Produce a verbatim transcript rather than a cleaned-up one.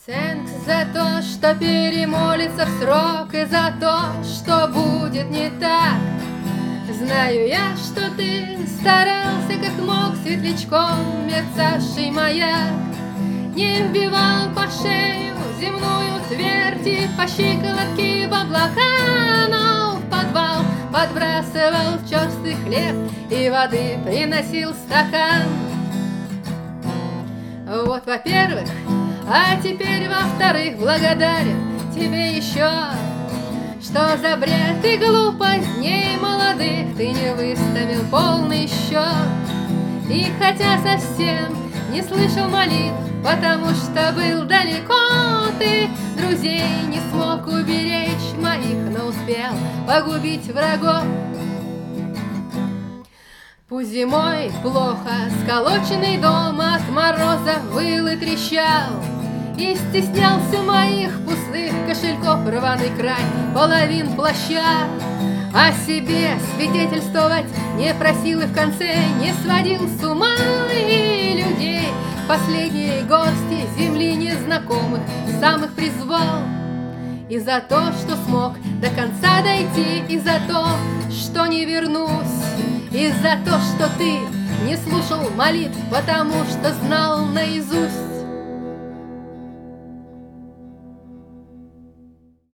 Ценк за то, что перемолится в срок, и за то, что будет не так. Знаю я, что ты старался как мог, светлячком мерцавший маяк. Не вбивал по шею земную твердь и по щиколотке в облака, но в подвал подбрасывал черствый хлеб и воды приносил стакан. Вот, во-первых, а теперь, во-вторых, благодарен тебе еще, что за бред и глупость дней молодых ты не выставил полный счет. И хотя совсем не слышал молитв, потому что был далеко, ты друзей не смог уберечь моих, но успел погубить врагов. Пусть зимой плохо сколоченный дом от мороза выл и трещал, и стеснялся моих пустых кошельков рваный край половин плаща. О себе свидетельствовать не просил и в конце не сводил с ума, и людей последние гости земли незнакомых самых призвал. И за то, что смог до конца дойти, и за то, что не вернусь, и за то, что ты не слушал молитв, потому что знал наизусть.